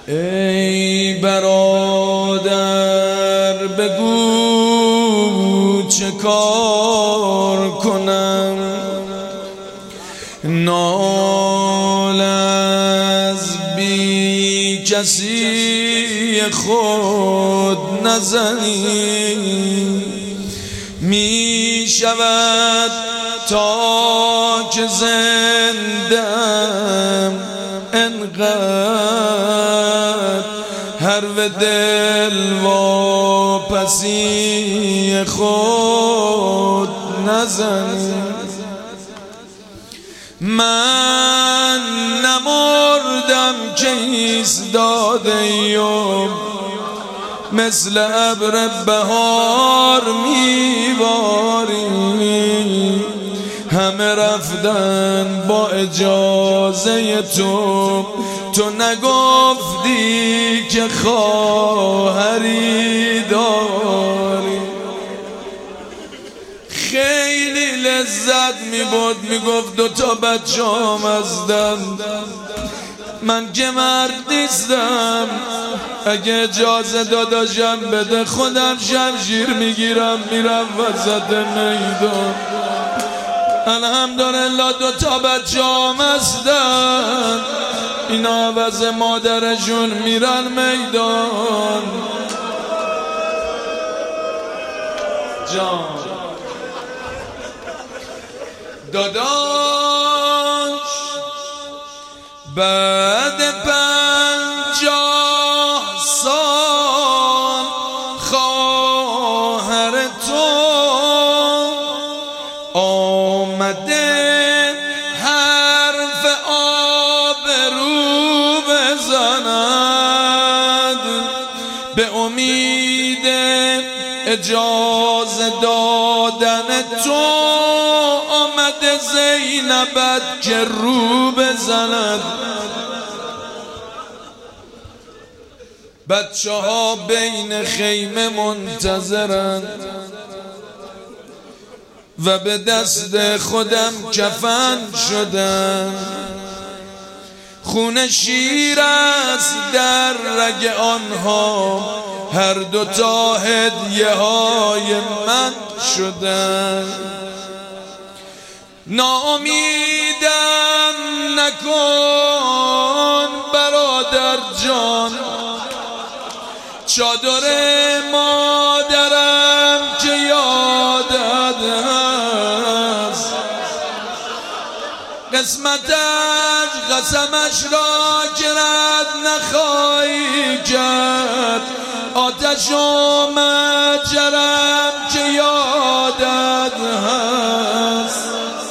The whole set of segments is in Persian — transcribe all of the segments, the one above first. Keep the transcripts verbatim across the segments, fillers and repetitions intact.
ای برادر بگو چه کار کنم، نال از بی کسی خود نزنی، می شود تا که زندم انقدر هر و دل و پسی خود نزنی. من نمردم که ایستاده ایم، مثل ابر بهار میباری، همه رفتن با اجازه تو، تو نگفتی که خواهری داری. خیلی لذت میبرد، میگفت دو تا بچه‌ام هستن، من که مرد نیستم، اگه اجازه داداشم بده خودم شمشیر میگیرم میرم وسط میدان. الحمدلله دو تا بچه‌ام هستن، اینا عوض مادرشون میرن میدان. جان داداش بعد پنجاه سال خواهر تو آمده حرف آبرو بزند، به امید اجازه دادن تو آمده زینبت که رو بزند. بچه ها بین خیمه منتظرند و به دست خودم کفن شدم، خون شیر است در رگ آنها، هر دوتا هدیه های من شدن. ناامیدم نکن برادر جان، چادر مادرم که یادت هست، قسمتش قسمش را که رد نخواهی کرد، آتش و مجرم که یادت هست،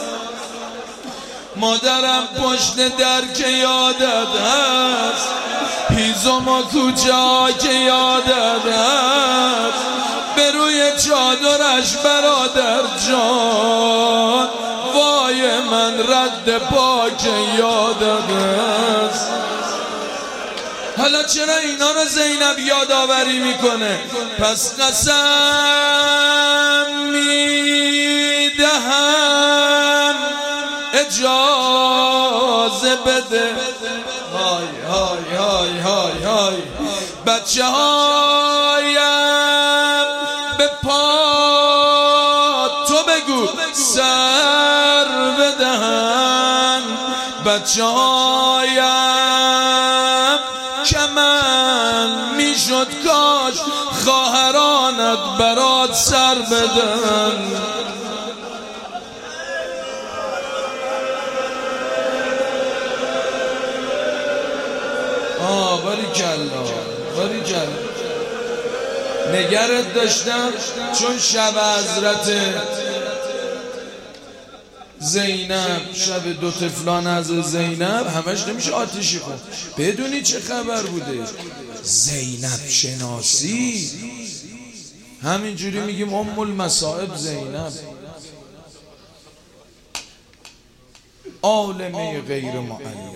مادرم پشت در که یادت هست، هیزم و کوچه ها که یادت هست، به روی چادرش برادر جان وای من رد پا که یادت هست. حالا چرا اینا رو زینب یادآوری میکنه؟ پس قسم میدهم اجازه بده، های های های های های بچه هایم به پا تو بگو سر بدهن، بچه هایم کمن میشد کاش خواهرانت برات سر بدن. آه باریکلا باریکلا، نگرت داشتم چون شب حضرت زینب، شب دو طفلان از زینب، همش نمیشه آتیشی خود بدونی چه خبر بوده. زینب شناسی همینجوری میگیم ام المصائب زینب، عالمه غیر معلم.